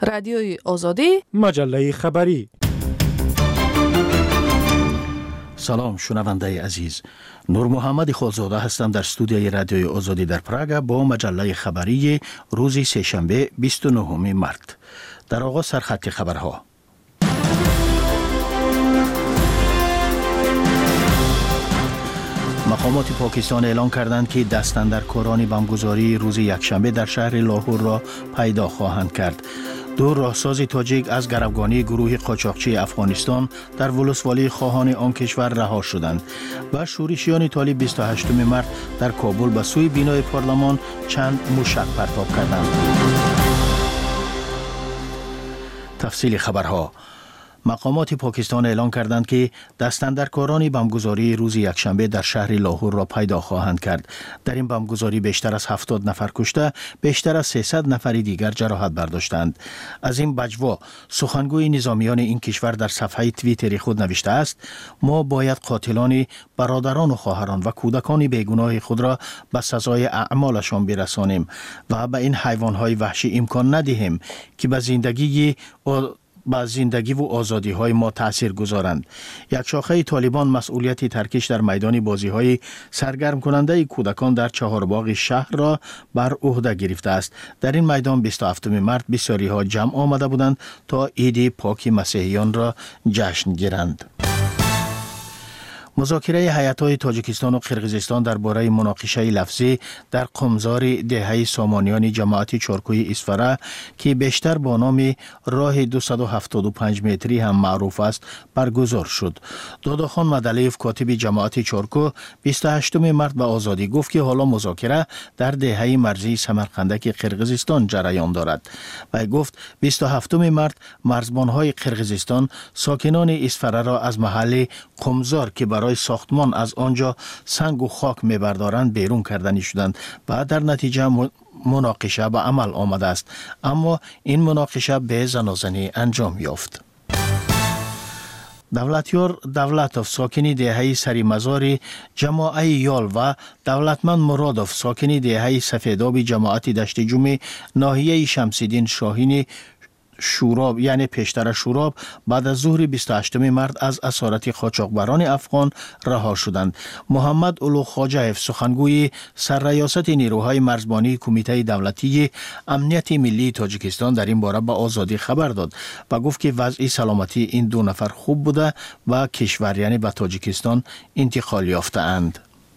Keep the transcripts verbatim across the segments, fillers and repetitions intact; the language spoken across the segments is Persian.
رادیوی آزادی، مجله خبری. سلام شنونده عزیز، نور محمد خالزاده هستم در استودیوی رادیوی آزادی در پراگ با مجله خبری روز سه‌شنبه بیست و نهم مارس. در آغاز سرخط خبرها. مقامات پاکستان اعلام کردند که دستاندرکاران بمبگذاری روز یکشنبه در شهر لاهور را پیدا خواهند کرد. دو راهساز تاجیک از گروگانی گروه قاچاقچی افغانستان در ولسوالی خواهان آن کشور رها شدند و شورشیان طالب بیست و هشتم مارس در کابل به سوی بینای پارلمان چند موشک پرتاب کردند. تفصیل خبرها. مقامات پاکستان اعلام کردند که دستاندرکاران بمبگذاری روز یکشنبه در شهر لاهور را پیدا خواهند کرد. در این بمبگذاری بیشتر از هفتاد نفر کشته، بیشتر از سیصد نفر دیگر جراحت برداشتند. از این بجوا سخنگوی نظامیان این کشور در صفحه توییتری خود نوشته است: ما باید قاتلان برادران و خواهران و کودکان بیگناه خود را به سزای اعمالشان برسانیم و به این حیوانات وحشی امکان ندهیم که به زندگی با زندگی و آزادی های ما تأثیر گذارند. یک شاخه طالبان مسئولیت ترکش در میدان بازی های سرگرم کننده کودکان در چهارباغ شهر را بر عهده گرفته است. در این میدان بیست و هفتم مارس بسیاری ها جمع آمده بودند تا عید پاک مسیحیان را جشن گیرند. مذاکره هیات‌های تاجیکستان و قرقیزستان درباره مناقشه لفظی در قمزار دهه سامانیان جماعت چارکوی اسفره که بیشتر با نام راه دویست و هفتاد و پنج متری هم معروف است برگزار شد. داداخان مدلیف کاتب جماعت چارکو بیست و هشتم مارس به آزادی گفت که حالا مذاکره در دهه مرزی سمرقندک قرقیزستان جریان دارد. و گفت بیست و هفتم مارس مرزبان‌های قرقیزستان ساکنان اسفره را از محل قمزار که برای ساختمان از آنجا سنگ و خاک میبردارند بیرون کردنی شدند و در نتیجه مناقشه به عمل آمده است، اما این مناقشه به زنازنی انجام یافت. دولتیار دولتوف ساکنی دهه سری مزار جماعه یال و دولتمند مرادوف ساکنی دهه سفیداب جماعت دشت جمعه ناحیه شمسیدین شاهین شوراب یعنی پیشتر شوراب بعد از ظهر بیست و هشتم مارس از اسارت قاچاقبران افغان رها شدند. محمد اولو خواجه‌اف سخنگوی سرریاست نیروهای مرزبانی کمیته دولتی امنیت ملی تاجیکستان در این باره به آزادی خبر داد و گفت که وضع سلامتی این دو نفر خوب بوده و کشور یعنی به تاجیکستان انتقال یافته‌اند.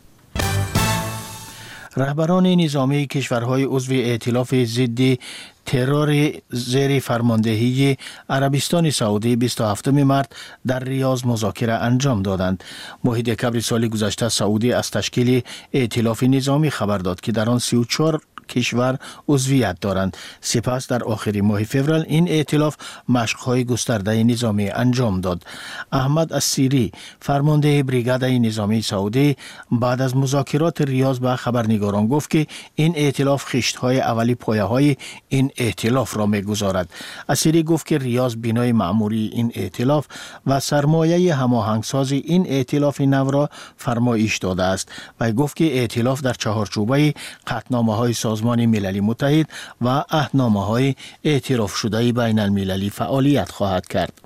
رهبران نظامی کشورهای عضو ائتلاف ضد ترور زیر فرماندهی عربستان سعودی بیست و هفتم مارس در ریاض مذاکره انجام دادند. ماه دکبر سال گذشته سعودی از تشکیل ائتلاف نظامی خبر داد که در آن سی و چهار کشور عضویت دارند. سپس در آخر ماه فوریه این ائتلاف مشق‌های گسترده نظامی انجام داد. احمد السیری فرمانده بریگاد نظامی سعودی بعد از مذاکرات ریاض به خبرنگاران گفت که این ائتلاف خشت‌های اولی پایه‌های این ائتلاف را می‌گذارد. السیری گفت که ریاض بنای معموری این ائتلاف و سرمایه هماهنگساز این ائتلاف نو را فرمایش داده است و گفت که ائتلاف در چهارچوبه قطعنامه‌های سازمان ملل متحد و عهدنامه‌های اعتراف شده بین المللی فعالیت خواهد کرد.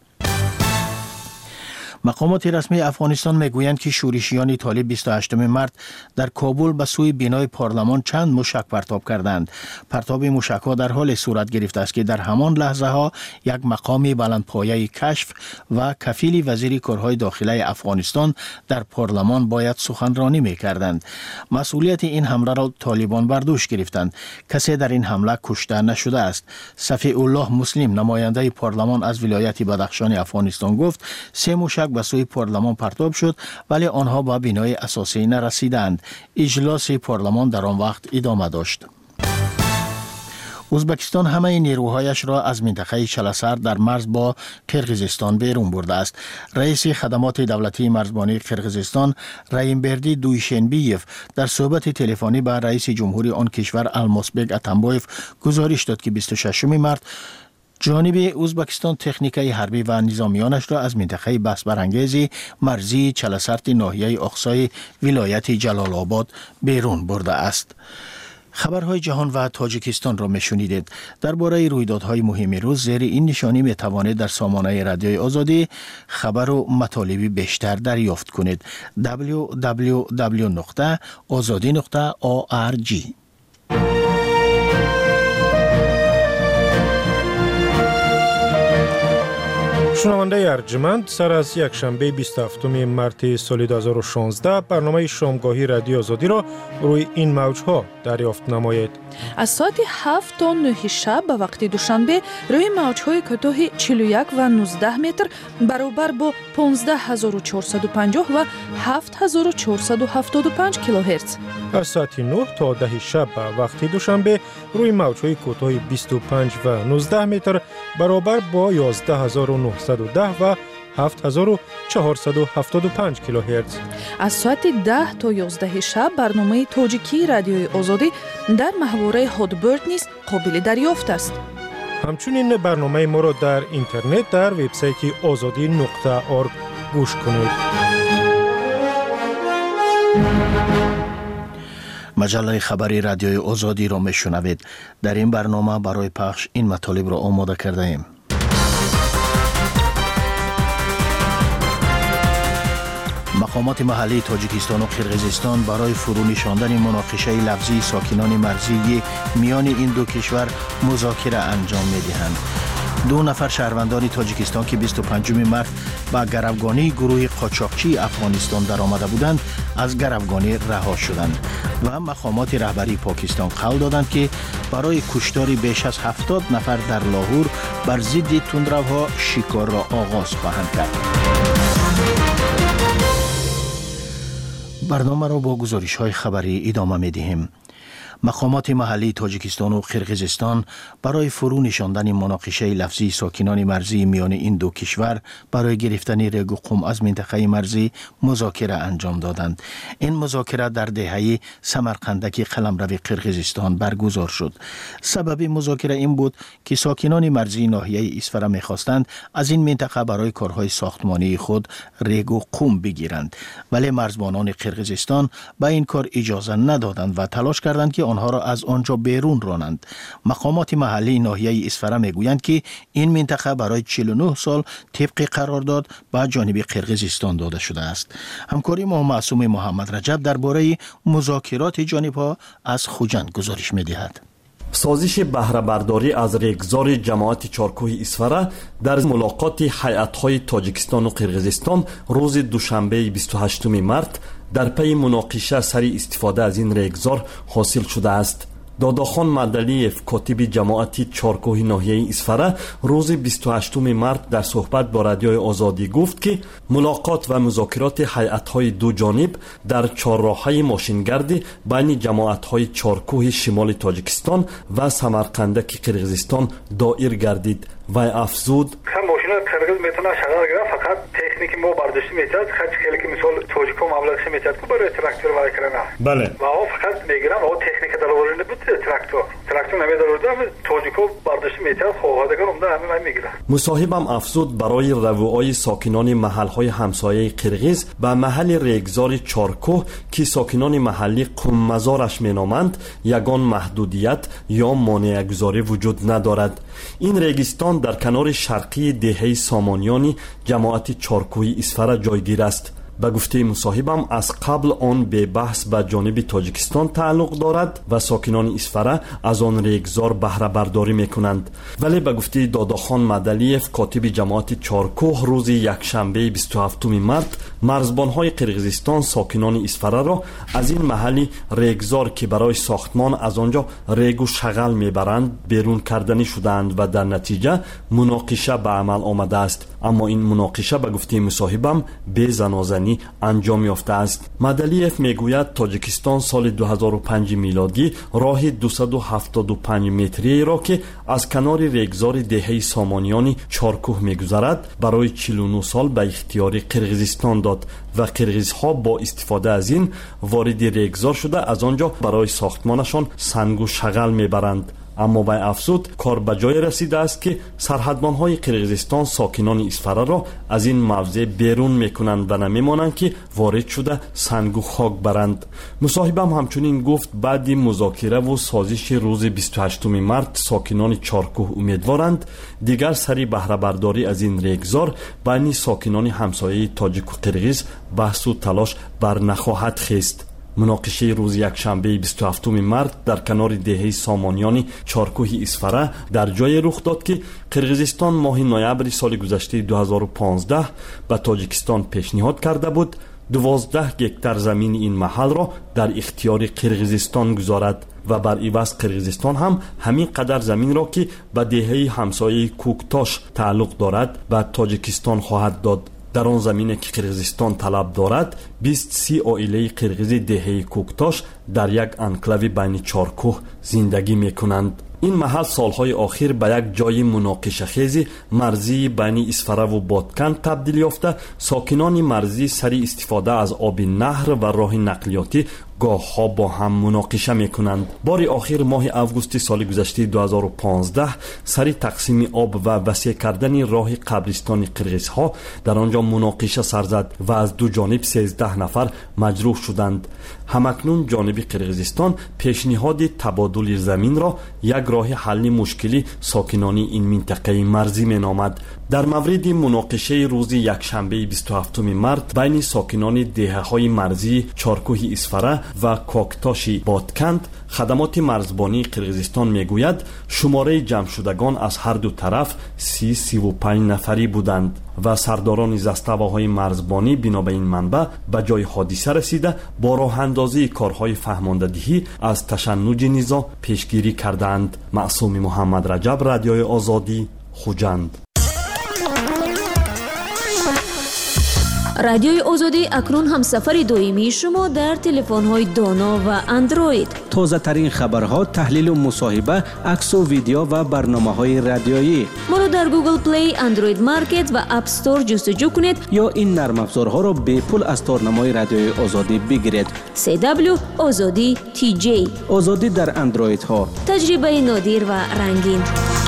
مقامات رسمی افغانستان میگویند که شورشیان طالب بیست و هشتم مارس در کابل به سوی بینای پارلمان چند موشک پرتاب کردند. پرتاب موشک‌ها در حال صورت گرفته است که در همان لحظه ها یک مقام بلندپایه کشف و کفیل وزیر کارهای داخلی افغانستان در پارلمان باید سخنرانی می‌کردند. مسئولیت این حمله را طالبان بر دوش گرفتند. کسی در این حمله کشته نشده است. صفی الله مسلم نماینده پارلمان از ولایت بدخشان افغانستان گفت سه موشک به سوی پارلمان پرتاب شد ولی آنها به بنای اساسی نرسیدند. اجلاس پارلمان در آن وقت ادامه داشت. ازبکستان همه نیروهایش را از منطقه چلسر در مرز با قرقیزستان بیرون برده است. رئیس خدمات دولتی مرزبانی قرقیزستان رایمبردی دویشنبیف در صحبت تلفنی با رئیس جمهوری آن کشور الماسبک اتنبایف گزارش داد که بیست و ششم مارس جانب ازبکستان تکنیکای حربی و نظامیانش را از منطقه بحث برانگیز مرزی چلسرت ناحیه اقصای ولایت جلال آباد بیرون برده است. خبرهای جهان و تاجیکستان را میشنیدید. درباره رویدادهای مهم روز زیر این نشانی می توانید در سامانه رادیوی آزادی خبر و مطالبی بیشتر دریافت کنید. دبلیو دبلیو دبلیو نقطه آزادی نقطه او آر جی. شنونده ارجمند، سر از یک شنبه بیست و هفتم مارس سال دو هزار و شانزده برنامه شامگاهی رادیو آزادی را روی این موج‌ها دریافت نمایید. از ساعت هفت تا نه شب به وقت دوشنبه روی موج‌های کوتاه چهل و یک و نوزده متر برابر با پانزده هزار و چهارصد و پنجاه و هفت هزار و چهارصد و هفتاد و پنج کیلوهرتز. از ساعت نه تا ده شب به وقت دوشنبه روی موج‌های کوتاه بیست و پنج و نوزده متر برابر با یازده هزار و نهصد و ده و هفت هزار و چهارصد و هفتاد و پنج کیلوهرتز. از ساعت ده تا یازده شب برنامه تاجیکی رادیوی آزادی در محوره هادبرد نیز قابل دریافت است. همچنین برنامه ما را در اینترنت در وبسایت آزادی نقطه org گوش کنید. مجله خبری رادیوی آزادی را میشنوید. در این برنامه برای پخش این مطالب را آماده کرده ایم. مقامات محلی تاجیکستان و قرقیزستان برای فرو نشاندن مناقشه لفظی ساکنان مرزی میان این دو کشور مذاکره انجام می‌دهند. دو نفر شهروندان تاجیکستان که بیست و پنجم مارس با گروگانی گروه قاچاقچی افغانستان در آمده بودند از گروگانی رها شدند و مقامات رهبری پاکستان قول دادند که برای کشتار بیش از هفتاد نفر در لاهور بر ضد تندروها شکار را آغاز خواهند کرد. برنامه را با گزارش‌های خبری ادامه می‌دهیم. مقامات محلی تاجیکستان و قرقیزستان برای فرو نشاندن مناقشه لفظی ساکنان مرزی میان این دو کشور برای گرفتن ریگ و قم از منطقه مرزی مذاکره انجام دادند. این مذاکره در دهه سمرقندک قلمرو قرقیزستان برگزار شد. سبب مذاکره این بود که ساکنان مرزی ناحیه اسفره می‌خواستند از این منطقه برای کارهای ساختمانی خود ریگ و قم بگیرند، ولی مرزبانان قرقیزستان به این کار اجازه ندادند و تلاش کردند که آنها را از آنجا بیرون رانند. مقامات محلی ناحیه اسفره میگویند که این منطقه برای چهل و نه سال طبق قرارداد به جانب قرقیزستان داده شده است. همکاری ما معصوم محمد رجب درباره مذاکرات جانبها از خوجند گزارش می‌دهد. سازش بهره برداری از ریگزار جماعت چارکوه اسفره در ملاقات هیئت‌های تاجیکستان و قرقیزستان روز دوشنبه بیست و هشتم مارس در پی مناقشه سری استفاده از این ریگزار حاصل شده است. داداخان مدلیف کاتب جماعت چارکوه ناحیه اسفره روز بیست و هشتم مارس در صحبت با رادیوی آزادی گفت که ملاقات و مذاکرات هیئت‌های دو جانب در چهارراه‌های ماشینگرد بین جماعت‌های چارکوه شمال تاجیکستان و سمرقندک قرقیزستان دایر گردید و افزود قرقیز میتونه شغل گرفت، فقط تکنیک ما برداشت میتاد خیلی خیلی که مثال توجیکو مبلغش میتاد که برای تراکتور وای کردن. بله. و او فقط میگیرن او تکنیک دلوری بود تراکتور. تراکتور نمیدارد توجیکو برداشت میتاد خواهدگان عمده همین میگیرن. مصاحبم افزود برای رووهای ساکنان محلهای همسایه قرقیز به محل ریگزار چارکوه که ساکنان محلی قم مزارش مینامند یگان محدودیت یا مانع گذاری وجود ندارد. این ریگستان در کنار شرقی دهه سامانیانی جماعت چارکوه اسفره جایگیر است. به گفته مصاحبم از قبل آن به بحث به جانب تاجیکستان تعلق دارد و ساکنان اسفره از آن ریگزار بهره برداری میکنند، ولی به گفته داداخان مدلیف کاتب جماعت چارکوه روز یکشنبه بیست و هفتم مارس مرزبانهای قرقیزستان ساکنان اسفره را از این محل ریگزار که برای ساختمان از آنجا ریگ و شغل میبرند بیرون کردنی شدند و در نتیجه مناقشه به عمل آمده است. اما این مناقشه به گفته مصاحبم بی زنازنی انجام یافته است. مدلیف میگوید تاجیکستان سال دو هزار و پنج میلادی راه دویست و هفتاد و پنج متری را که از کنار ریگزار دهه سامانیانی چارکوه میگذرد برای چهل و نه سال به اختیار قرقیزستان داد و قرقیزها با استفاده از این وارد ریگزار شده از آنجا برای ساختمانشان سنگ و شغل میبرند. اما به افزود کار به جای رسیده است که سرحدبان‌های قرقیزستان ساکنان اسفره را از این موضع بیرون میکنند و نمیمانند که وارد شده سنگ و خاک برند. مصاحبم همچنین گفت بعد مذاکره و سازش روز بیست و هشتم مارت ساکنان چارکوه امیدوارند دیگر سری بهره برداری از این ریگزار بین ساکنان همسایه تاجیک و قرقیز بحث و تلاش بر نخواهد خیست. مناقشه روز یکشنبه بیست و هفتم مارت در کنار دهه سامانیان چارکوه اسفره در جای رخ داد که قرقیزستان ماه نوامبر سال گذشته دو هزار و پانزده به تاجیکستان پیشنهاد کرده بود دوازده گکتار زمین این محل را در اختیار قرقیزستان گذارد و بر عوض قرقیزستان هم همین قدر زمین را که به دهه همسایه کوکتاش تعلق دارد به تاجیکستان خواهد داد. در آن زمینی که قرقیزستان طلب دارد بیست سی عائله قرقیز دهه کوکتاش در یک انکلاو بین چارکوه زندگی میکنند. این محل سالهای آخر به یک جای مناقشه خیز مرزی بین اسفره و بادکند تبدیل یافته ساکنان مرزی سری استفاده از آب نهر و راه نقلیاتی گاه ها با هم مناقشه می کنند. بار آخر ماه اوگوست سال گذشته دو هزار و پانزده سری تقسیم آب و وسیع کردن راه قبرستان قرقیز ها در آنجا مناقشه سر زد و از دو جانب سیزده نفر مجروح شدند. همکنون جانب قرقیزستان پیشنهاد تبادل زمین را یک راه حل مشکلی ساکنان این منطقه مرزی می نامد. در مورد مناقشه روز یکشنبه بیست و هفتم مارت بین ساکنان دهه های مرزی چارکوه اسفره و کوکتاش بادکند خدمات مرزبانی قرقیزستان میگوید شماره جمع شدگان از هر دو طرف سی سی و پنج نفری بودند و سرداران زستواهای مرزبانی بنا به این منبع به جای حادثه رسیده با راه اندازی کارهای فهماندهی از تشنج نزاع پیشگیری کردند. معصوم محمد رجب، رادیوی آزادی، خوجند. رادیوی آزادی اکنون هم سفر دائمی شما در تلفن‌های دانا و اندروید. تازه ترین خبرها، تحلیل و مصاحبه، عکس و ویدیو و برنامه‌های رادیویی. ما را در گوگل پلی، اندروید مارکت و اپ استور جستجو کنید یا این نرم افزارها را به پول از تارنمای رادیوی آزادی بگیرید. سی دبلیو آزادی تی جی. آزادی در اندروید ها. تجربه نادر و رنگین.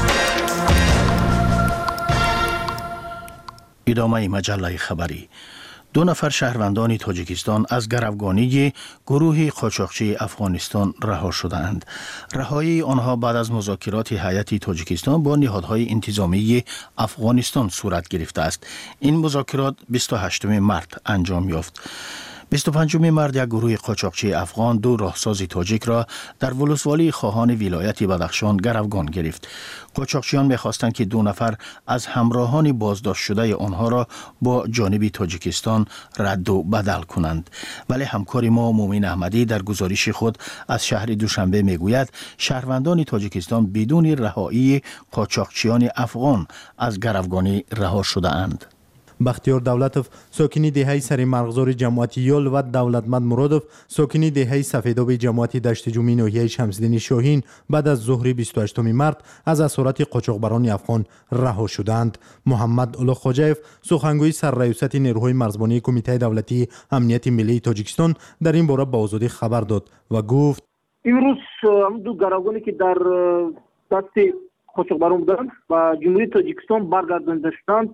ادامه مجله خبری. دو نفر شهروندان تاجیکستان از گروگانی گروه قاچاقچی افغانستان رها شدند. رهایی آنها بعد از مذاکرات هیئت تاجیکستان با نهادهای انتظامی افغانستان صورت گرفته است. این مذاکرات بیست و هشتم مارت انجام یافت. بیست و پنجم مارت یک گروه قاچاقچی افغان دو راهساز تاجیک را در ولسوالی خواهان ولایت بدخشان گروگان گرفت. قاچاقچیان می‌خواستند که دو نفر از همراهان بازداشت شده آنها را با جانب تاجیکستان رد و بدل کنند، ولی همکار ما مومن احمدی در گزارش خود از شهر دوشنبه میگوید شهروندان تاجیکستان بدون رهایی قاچاقچیان افغان از گروگانی رها شده اند. بختیار دولتوف ساکنی دهه سری مرغزار جماعت یول و دولتمند مرادوف ساکنی دهه سفیداب جماعت دشت جومی ناحیه شمسدین شاهین بعد از ظهر بیست و هشتم مارت از اسارت قاچاقبران افغان رها شدند. محمد اولو خوجایف سخنگوی سررئیست نیروهای مرزبانی کمیته دولتی امنیت ملی تاجیکستان در این باره به آزادی خبر داد و گفت امروز هم دو گروگانی که در دست قاچاقبران بودند و جمهوری تاجیکستان برگردانده شدند.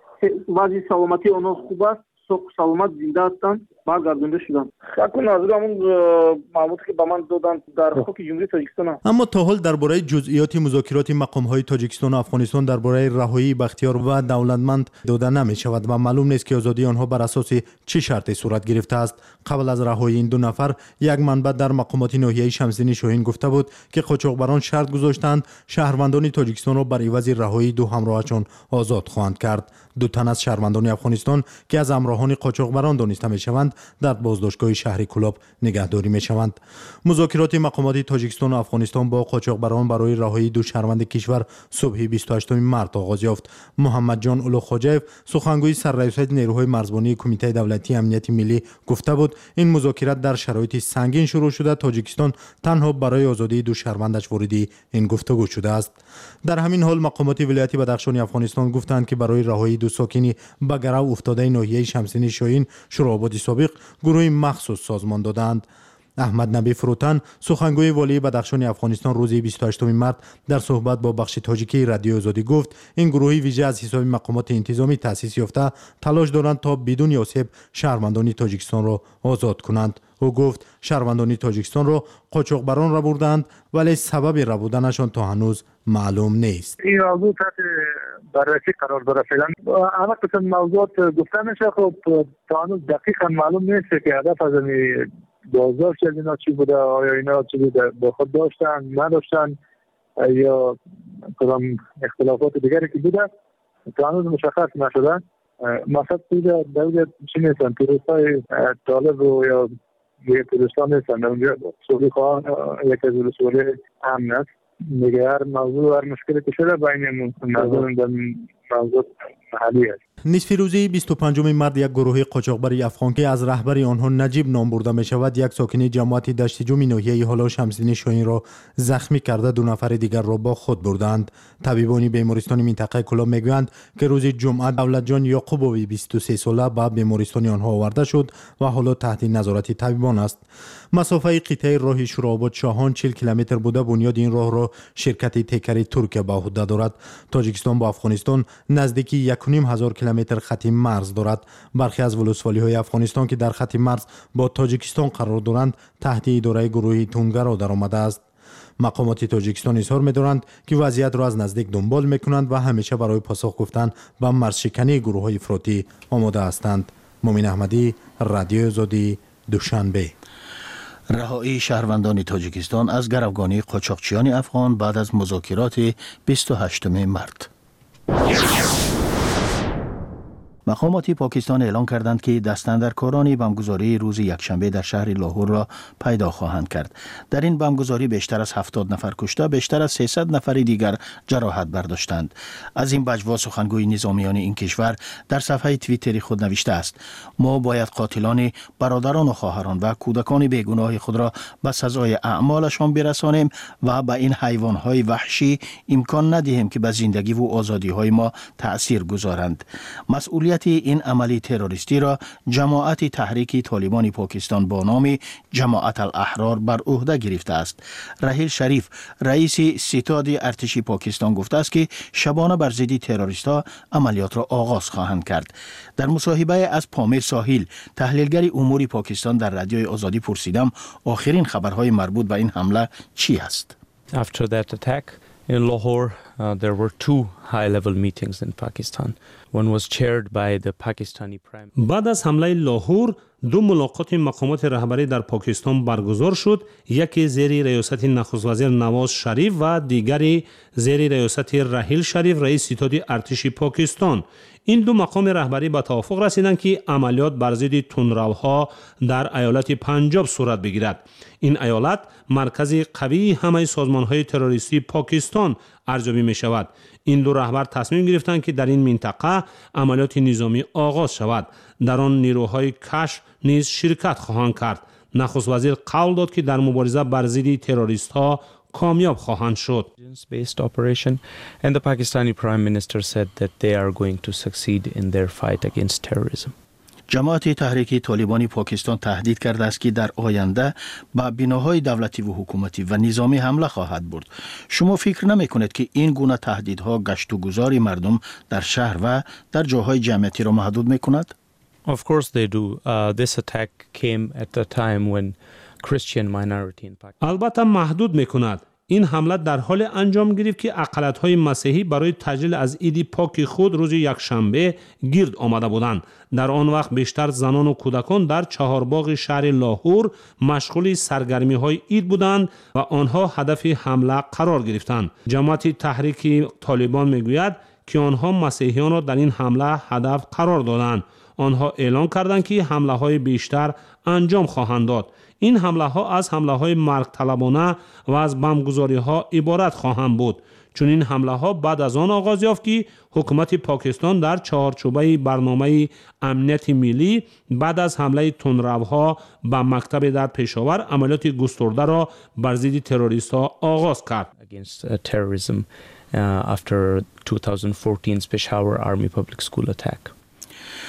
وضع سلامتی آنها خوب است، سوق سلامت زنده هستند، برگردانده شدند. اکنون از همون معلوماتی که به من دادند در خاک جمهوری تاجیکستان است. اما تا حال درباره جزئیات مذاکرات مقام‌های تاجیکستان و افغانستان درباره رهایی بختیار و دولتمند داده نمی‌شود و معلوم نیست که آزادی آنها بر اساس چه شرطی صورت گرفته است. قبل از رهایی این دو نفر یک منبع در مقامات ناحیه شمسدین شاهین گفته بود که قاچاقبران شرط گذاشتند شهروندان تاجیکستان را بر عوض رهایی دو همراهشان آزاد خواهند کرد. دو تن از شهروندان افغانستان که از همراهان قاچاقبران دانسته می‌شوند در بازداشتگاه شهر کلاب نگهداری می‌شوند. مذاکرات مقامات تاجیکستان و افغانستان با قاچاقبران برای رهایی دو شهروند کشور صبح بیست و هشتم مارت آغاز یافت. محمد جان اولو خوجایف سخنگوی سررئیست نیروهای مرزبانی کمیته دولتی امنیت ملی گفته بود این مذاکرات در شرایط سنگین شروع شده. تاجیکستان تنها برای آزادی دو شهروندش وارد این گفتگو شده است. در همین حال مقامات ولایت بدخشان افغانستان گفتند که برای رهایی دو ساکنی به گرو افتاده ناحیه شمسدین شاهین شوراباد سابق گروه مخصوص سازمان دادند. احمد نبی فروتن سخنگوی والی بدخشان افغانستان روز بیست و هشتم مارس در صحبت با بخش تاجیکی رادیو آزادی گفت این گروهی ویژه از حساب مقامات انتظامی تأسیس یافته تلاش دارند تا بدون آسیب شهروندان تاجیکستان را آزاد کنند. او گفت شهروندان تاجیکستان را قاچاقبران را بردند ولی سبب را بودنشان تا هنوز معلوم نیست. این موضوع تحت بررسی قرار داره. فعلا همه قسم موضوعات گفته میشه، خب تا هنوز دقیقا معلوم نیست که هدف از این بازداشت اینا چی بوده، آیا اینا چی بوده با خود داشتن نداشتن یا کدام اختلافات دیگری که بوده تا هنوز مشخص نشده. مقصد بوده دولت چی نیستن، توریستای طالب رو یا یه توریستان نیستن، اونجا سوری خواهان یک از سوری امن است. دیگه هر موضوع هر مشکلی که شده بین مردم در موضوع محلی است. نصف روزی بیست و پنجم مارس یک گروه قاچاقبر افغان که از رهبر آنها نجیب نام برده می شود یک ساکن جماعت دشت جومی ناحیه هالا شمسدین شاهین را زخمی کرده دو نفر دیگر را با خود بردند. طبیبان بیمارستان منطقه کلاب میگویند که روز جمعه دولت جان یعقوبوی بیست و سه ساله به بیمارستان آنها آورده شد و حالا تحت نظارت طبیبان است. مسافه قطعه راه شوراباد شاهان چهل کیلومتر بوده. بنیاد این راه را شرکت تکری ترکیه به عهده دارد. تاجیکستان با افغانستان نزدیکی یک و نیم هزار کیلومتر خط مرز دارد. برخی از ولسوالی های افغانستان که در خط مرز با تاجیکستان قرار دارند تحت اداره گروهی تونگرا درآمده است. مقامات تاجیکستان اظهار می‌دارند که وضعیت را از نزدیک دنبال می‌کنند و همیشه برای پاسخ گفتن به مرزشکنی گروه‌های افراطی آماده هستند. مومن احمدی، رادیو آزادی، دوشنبه. رهایی شهروندان تاجیکستان از گروگانی قاچاقچیان افغان بعد از مذاکرات بیست و هشتم مارس. مقامات پاکستان اعلام کردند که دستاندرکاران بمبگذاری روز یکشنبه در شهر لاهور را پیدا خواهند کرد. در این بمبگذاری بیشتر از هفتاد نفر کشته، بیشتر از سیصد نفر دیگر جراحت برداشتند. از این بجوا سخنگوی نظامیان این کشور در صفحه توییتری خود نوشته است: ما باید قاتلان برادران و خواهران و کودکان بیگناه خود را به سزای اعمالشان برسانیم و به این حیوانهای وحشی امکان ندهیم که به زندگی و آزادی های ما تأثیر گذارند. مسئولیت این عملی تروریستی را جماعت تحریک طالبان پاکستان با نام جماعت الاحرار بر عهده گرفته است. راحیل شریف رئیس ستاد ارتش پاکستان گفته است که شبانه بر ضد تروریست‌ها عملیات را آغاز خواهند کرد. در مصاحبه از پامیر ساحل تحلیلگر امور پاکستان در رادیوی آزادی پرسیدم آخرین خبرهای مربوط به این حمله چی است؟ After that attack in Lahore, uh, there were two high-level meetings in Pakistan. One was chaired by the Pakistani Prime Minister. بعد از حمله لاهور دو ملاقات مقامات رهبری در پاکستان برگزار شد، یکی زیر ریاست نخست وزیر نواز شریف و دیگری زیر ریاست راحیل شریف رئیس ستاد ارتش پاکستان. این دو مقام رهبری به توافق رسیدند که عملیات بر ضد تندروها در ایالت پنجاب صورت بگیرد. این ایالت مرکز قوی همه سازمان‌های تروریستی پاکستان ارزیابی می شود. این دو رهبر تصمیم گرفتند که در این منطقه عملیات نظامی آغاز شود. در آن نیروهای کشف نیز شرکت خواهند کرد. نخست وزیر قول داد که در مبارزه بر ضد تروریست‌ها کامیاب خواهند شد. Based operation and the Pakistani Prime Minister said that they are going to succeed in their fight against terrorism. جماعت تحریک طالبان پاکستان تهدید کرده است که در آینده به بناهای دولتی و حکومتی و نظامی حمله خواهد برد. شما فکر نمی کنید که این گونه تهدیدها گشت و گذار مردم در شهر و در جاهای جمعیتی را محدود می کند؟ Of course they do. Uh, this attack came at a time when Christian minority in Pakistan. البته محدود می کند. این حمله در حال انجام گرفت که اقلیت‌های مسیحی برای تجلیل از عید پاک خود روز یکشنبه گرد آمده بودند. در آن وقت بیشتر زنان و کودکان در چهارباغ شهر لاهور مشغول سرگرمی‌های عید بودند و آنها هدف حمله قرار گرفتند. جماعت تحریک طالبان میگوید که آنها مسیحیان را در این حمله هدف قرار دادند. آنها اعلام کردند که حمله‌های بیشتر انجام خواهند داد. این حمله ها از حمله های مرگ طلبانه و از بمبگذاری ها عبارت خواهند بود. چون این حمله ها بعد از آن آغاز یافت که حکومت پاکستان در چهارچوبه برنامه امنیت ملی بعد از حمله تندروها به مکتب در پشاور عملیات گسترده را بر ضد تروریست ها آغاز کرد. Against uh, terrorism uh, after twenty fourteen's Peshawar Army Public School attack.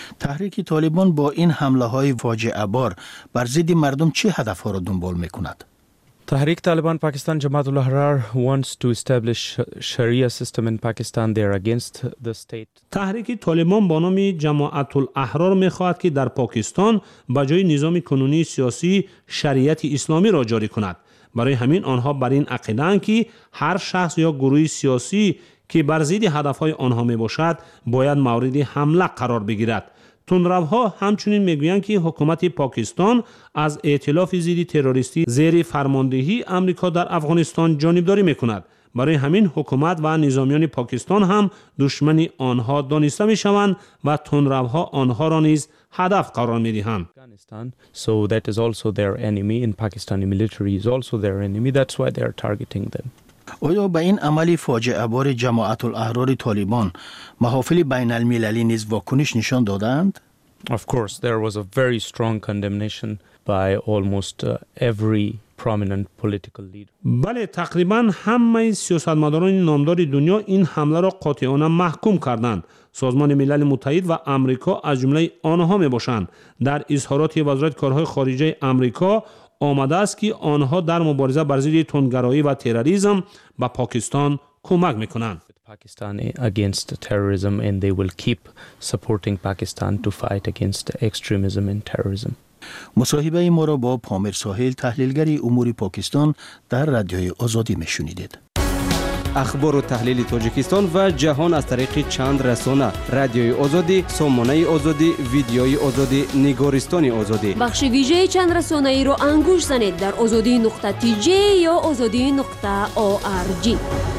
تحریک طالبان با این حمله های فاجعه بار بر ضد مردم چه هدف ها را دنبال میکند؟ Tehreek Taliban Pakistan Jamaat ul Ahrar wants to establish Sharia system in Pakistan. They are against the state. تحریک طالبان با نام جماعت الاحرار می‌خواهد که در پاکستان به جای نظام کنونی سیاسی شریعت اسلامی را جاری کند. برای همین آنها بر این عقیده‌اند که هر شخص یا گروه سیاسی که بر ضد هدف‌های آنها میباشد باید مورد حمله قرار بگیرد. تندروها همچنین میگویند که حکومت پاکستان از ائتلاف ضد تروریستی زیر فرماندهی امریکا در افغانستان جانبداری میکند. برای همین حکومت و نظامیان پاکستان هم دشمن آنها دانسته میشوند و تندروها آنها را نیز هدف قرار میدهند. So that is also their enemy. In Pakistani military is also their enemy. That's why they are targeting them. آیا به این عملی فاجعه بار جماعت الاحرار طالبان محافل بین المللی نیز واکنش نشان دادند؟ Of course, there was a very strong condemnation by almost uh, every prominent political leader. بله، تقریبا همه سیاستمداران نامدار دنیا این حمله را قاطعانه محکوم کردند. سازمان ملل متحد و امریکا از جمله آنها میباشند. در اظهارات وزارت کارهای خارجه امریکا آمده است که آنها در مبارزه بر ضد تندگرایی و تروریسم به پاکستان کمک میکنند. Pakistan against terrorism and they will keep supporting Pakistan to fight against extremism and terrorism. مصاحبه ما را با پامر ساحل تحلیلگر امور پاکستان در رادیوی آزادی میشنیدید. اخبار و تحلیل تاجیکستان و جهان از طریق چند رسانه: رادیوی آزادی، سامانه آزادی، ویدیوی آزادی، نگارستان آزادی. بخش ویژه چند رسانه ای را انگوش زنید در آزادی نقطه تی جی یا آزادی نقطه او آر جی.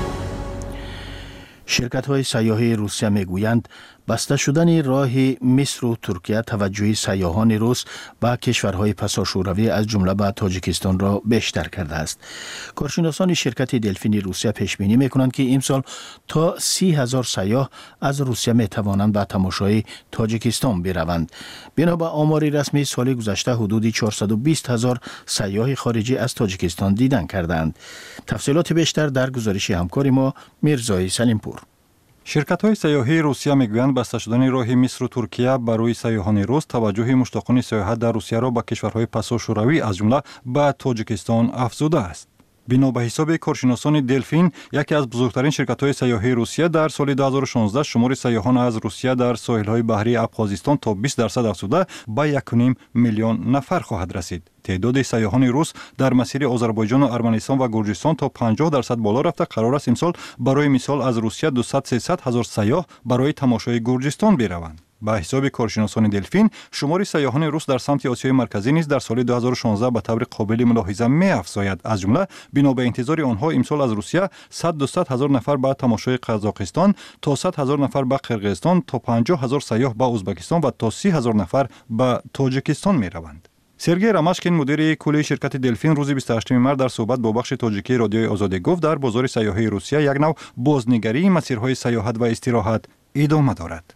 شرکت های سیاحی روسیه میگویند بسته شدن راه مصر و ترکیه توجه سیاحان روس به کشورهای پساشوروی از جمله به تاجیکستان را بیشتر کرده است. کارشناسان شرکت دلفین روسیه پیش بینی میکنند که امسال تا سی هزار سیاح از روسیه میتوانند به تماشای تاجیکستان بروند. بنا به آمار رسمی سال گذشته حدود چهارصد و بیست هزار سیاح خارجی از تاجیکستان دیدن کردند. تفصیلات بیشتر در گزارش همکار ما میرزای سلیمپور. شرکت‌های سیاحی روسیه میگویند بسته شدن راه مصر و ترکیه برای سیاحان روس توجه مشتاقان سیاحت در روسیه را به کشورهای پساشوروی از جمله به تاجیکستان افزوده است. بنا به حساب کارشناسان دلفین، یکی از بزرگترین شرکت‌های سیاحی روسیه، در سال دو هزار و شانزده شمار سیاحان از روسیه در ساحل‌های بحری ابخازستان تا بیست درصد افزوده به یک و نیم میلیون نفر خواهد رسید. تعداد سیاحان روس در مسیر آذربایجان و ارمنستان و گرجستان تا پنجاه درصد بالا رفته. قرار است امسال برای مثال از روسیه دویست تا سیصد هزار سیاح برای تماشای گرجستان بروند. به حساب کارشناسان دلفین، شمار سیاحان روس در سمت آسیای مرکزی نیز در سال دو هزار و شانزده به طور قابل ملاحظه می‌افزاید. از جمله بنا به انتظار آنها امسال از روسیه صد تا دویست هزار نفر به تماشای قزاقستان، تا صد هزار نفر به قرقیزستان، تا پنجاه هزار سیاح به ازبکستان و تا سی هزار نفر به تاجیکستان می‌روند. سرگئی رامشکین مدیر کلی شرکت دلفین روز بیست و هشتم مارس در صحبت با بخش تاجیکی رادیوی آزادی گفت در بازار سیاحی روسیه یک نوع بازنگری مسیرهای سیاحت و استراحت ادامه دارد.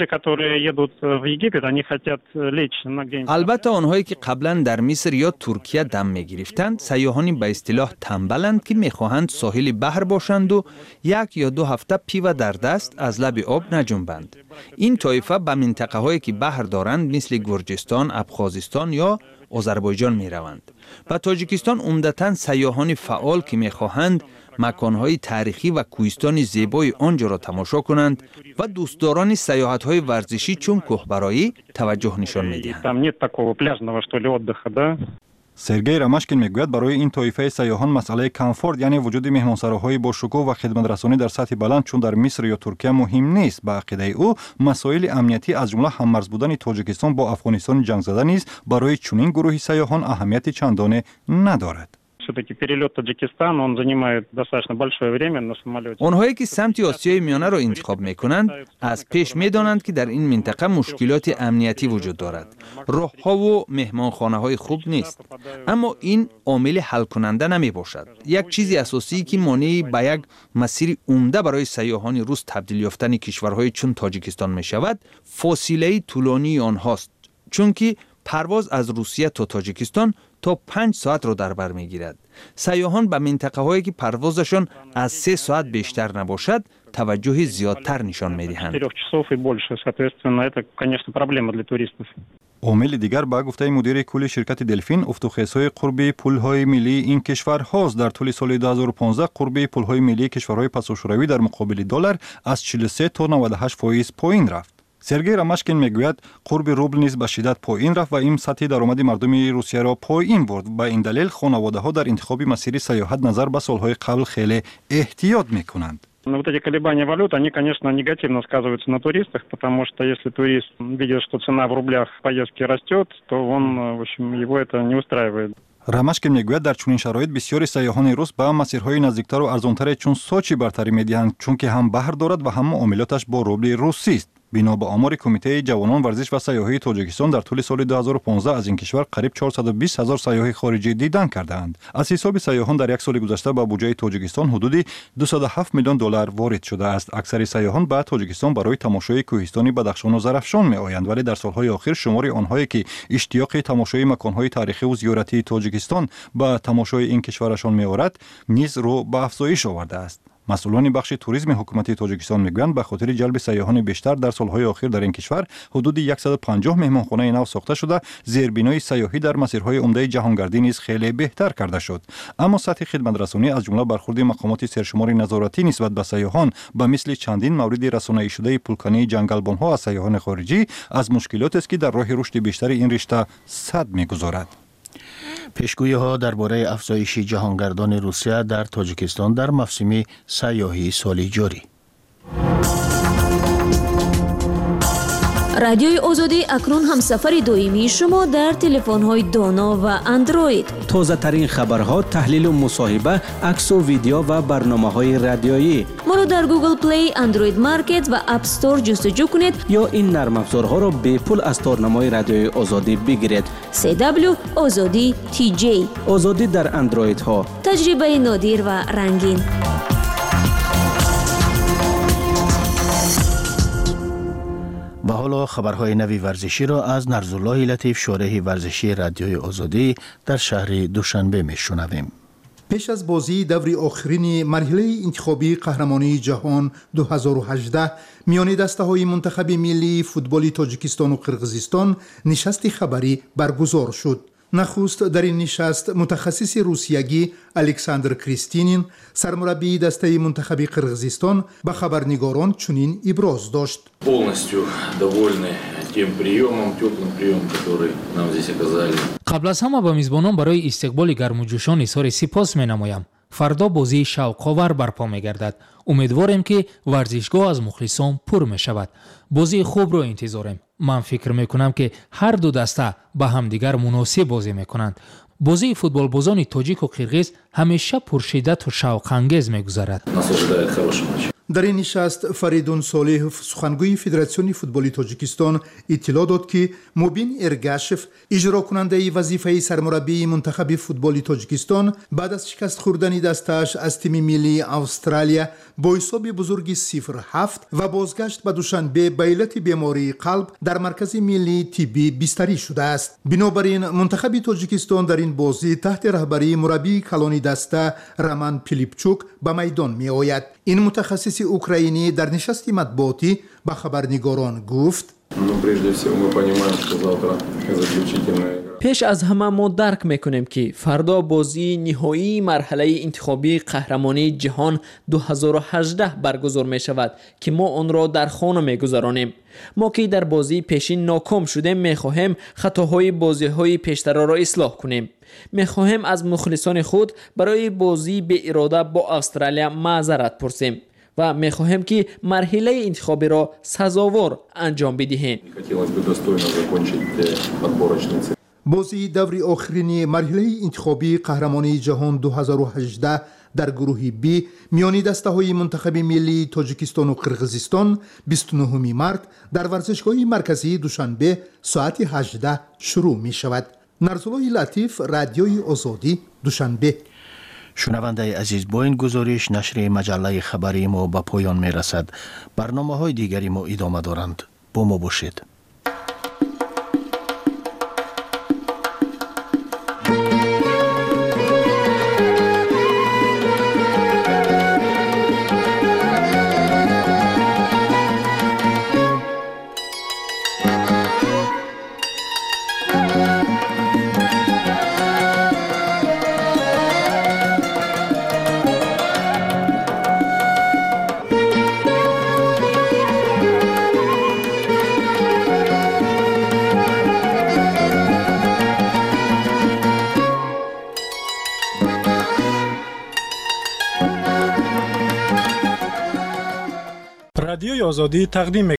البته آنهایی که قبلا در مصر یا ترکیه دم می گرفتند سیاحانی به اصطلاح تنبلند که می خواهند ساحل بحر باشند و یک یا دو هفته پیوه در دست از لب آب نجنبند. این طایفه به منطقه هایی که بحر دارند مثل گرجستان، ابخازستان یا آذربایجان می روند. به تاجیکستان عمدتاً سیاحان فعال که می خواهند مکانهای تاریخی و کوهستان زیبای آنجا را تماشا کنند و دوستداران سیاحت‌های ورزشی چون کوهبرایی توجه نشان می‌دهند. سرگئی رامشکین میگوید برای این طایفه سیاحان مسئله کامفورت یعنی وجود مهمانسراهای با شکوه و خدمترسانی در سطح بلند چون در مصر یا ترکیه مهم نیست. به عقیده او مسائل امنیتی از جمله هممرز بودن تاجیکستان با افغانستان جنگ زده نیز برای چنین گروهی سیاحان اهمیت چندانی ندارد. آنهایی که سمت آسیای میانه را انتخاب میکنند از پیش میدانند که در این منطقه مشکلات امنیتی وجود دارد. راهها و مهمانخانه های خوب نیست، اما این عامل حل کننده نمی باشد. یک چیز اساسی که مانع به یک مسیر عمده برای سیاحان روس تبدیل یافتن کشورهای چون تاجیکستان می شود فاصله طولانی آنهاست، چون که پرواز از روسیه تا تاجیکستان تا پنج ساعت را در بر میگیرد. سیاحان به منطقه هایی که پروازشان از سه ساعت بیشتر نباشد توجه زیادتر نشان می‌دهند. عامل دیگر با گفته مدیر کل شرکت دلفین افتخاص‌های قربی پل‌های ملی این کشور هاست. در طول سال دو هزار و پانزده قربی پل‌های ملی کشورهای پساشوروی در مقابل دلار از چهل و سه تا نود و هشت فیصد پایین رفت. سرگئی رامشکین میگوید قرب روبل نیز به شدت پایین رفت و این سطح درآمد مردم روسیه را پایین برد. به این دلیل خانواده‌ها در انتخاب مسیر سیاحت نظر به سال‌های قبل خیلی احتیاط می‌کنند. Но вот эти колебания валют, они, конечно, негативно сказываются на туристах, потому что если турист видит, что цена в рублях поездки растет, то он, в общем, его это не устраивает. рамашкин мегӯяд дар чунин шароит бисёри сайёҳони рус ба масирҳои наздиктару арзонтаре чун сочи бартарӣ медиҳанд, чунки ҳам баҳр дорад ва ҳам муомилоташ бо рубли русист. бино ба омори кумитаи ҷавонон варзиш ва сайёҳии тоҷикистон дар тӯли соли ду ҳазору понздаҳ аз ин кишвар қариб чорсаду бист ҳазор сайёҳи хориҷӣ дидан кардаанд. аз ҳисоби сайёҳон дар як соли гузашта ба буҷаи тоҷикистон ҳудуди дусаду ҳафт миллион доллар ворид шудааст. аксари сайёҳон ба тоҷикистон барои тамошои кӯҳистони бадахшону зарафшон меоянд, вале дар солҳои охир шумори онҳое ки иштиёқи тамошои маконҳои таърихиву зиёратии тоҷикистон ба тамошои ин кишварашон меорад низ рӯ ба афзоиш овардааст. масъулони бахши туризми ҳукумати тоҷикистон мегӯянд ба хотири ҷалби сайёҳони бештар дар солҳои охир дар ин кишвар ҳудуди яксаду панҷоҳ меҳмонхонаи нав сохта шуда зербинои сайёҳӣ дар масирҳои умдаи ҷаҳонгардӣ низ хеле беҳтар карда шуд. аммо сатҳи хидматрасонӣ аз ҷумла бархурди мақомоти сершумори назоратӣ нисбат ба сайёҳон ба мисли чандин мавриди расонаишудаи пулкании ҷангалбонҳо аз сайёҳони хориҷӣ аз мушкилотест ки дар роҳи рушди бештари ин ришта сад мегузорад. пешгӯиҳо дар бораи афзоиши ҷаҳонгардони русия дар тоҷикистон дар мавсими сайёҳии соли ҷорӣ. радиои озодӣ акнун ҳамсафари доимии шумо дар телефонҳои доно ва андроид. тозатарин хабарҳо, таҳлилу мусоҳиба, аксу видео ва барномаҳои радиоӣ. моро дар Google Play, Android Market ва App Store ҷустуҷӯ кунед ё ин нармафзорҳоро бепул аз торнамои радиои озодӣ бигиред. си дабл ю озодӣ ти ҷей. озодӣ дар андроидҳо. таҷрибаи нодир ва рангин. ба ҳоло хабарҳои нави варзиширо аз нарзуллоҳи латиф, шореҳи варзишии радиои озодӣ дар шаҳри Душанбе мешунавем. пеш аз бозии даври охирини марҳилаи интихобии қаҳрамонии ҷаҳон ду ҳазору ҳаждаҳ миёни дастаҳои мунтахаби миллии футболи Тоҷикистону Қирғизистон нишасти хабарӣ баргузор шуд. нахуст дар ин нишаст мутахассиси русиягӣ Александр Кристинин, сармураббии дастаи мунтахаби Қирғизистон, ба хабарнигорон чунин иброз дошт. Полностью довольны тем приемом, теплым приемом, который нам здесь оказали. қабл аз ҳама ба мизбонон барои истиқболи гармуҷӯшон изҳори сипос менамоям. фардо бозии шавқовар барпо мегардад. умедворем ки варзишгоҳ аз мухлисон пур мешавад. бозии хубро интизорем. ман фикр мекунам ки ҳар ду даста ба ҳамдигар муносиб бозӣ мекунанд. бозии футболбозони тоҷику қирғиз ҳамеша пуршиддату шавқангез мегузарад. дар ин нишаст Фаридун Солиҳов, сухангӯи Федератсиони футболи Тоҷикистон, иттилоъ дод ки Мубин Эргашев, иҷрокунандаи вазифаи сармураббии мунтахаби футболи Тоҷикистон, баъд аз шикаст хӯрдани дастааш аз тими миллии Австралия бо ҳисоби бузурги сифр ҳафт ва бозгашт ба Душанбе ба иллати бемории қалб дар маркази миллии тиббӣ бистарӣ шудааст. бинобар ин мунтахаби Тоҷикистон дар ин бозӣ таҳти раҳбарии мураббии калони даста Роман Пилипчук ба майдон меояд. ин мутахассиси украинӣ дар нишасти матбуотӣ ба хабарнигорон гуфт: пеш аз ҳама мо дарк мекунем ки фардо бозии ниҳоии марҳалаи интихобии қаҳрамонии ҷаҳон ду ҳазору ҳаждаҳ баргузор мешавад ки мо онро дар хона мегузаронем. мо ки дар бозии пешин ноком шудем, мехоҳем хатоҳои бозиҳои пештароро ислоҳ кунем. мехоҳем аз мухлисони худ барои бозии беирода бо Австралия маъзарат пурсем ва мехоҳем ки марҳилаи интихобиро сазовор анҷом бидиҳем. бозии даври охирини марҳилаи интихобии қаҳрамонии ҷаҳон ду ҳазору ҳаждаҳ дар гурӯҳи Б миёни дастаҳои мунтахаби миллии Тоҷикистону Қирғизистон бисту нӯҳуми март дар варзишгоҳи марказии Душанбе соати ҳаждаҳ шурӯъ мешавад. нарзуллоҳи латиф, радиои озодӣ, Душанбе. шунавандаи азиз, бо ин гузориш нашри маҷаллаи хабарии мо ба поён мерасад. барномаҳои дигари мо идома доранд. бо мо бошед. آزادی تقدیم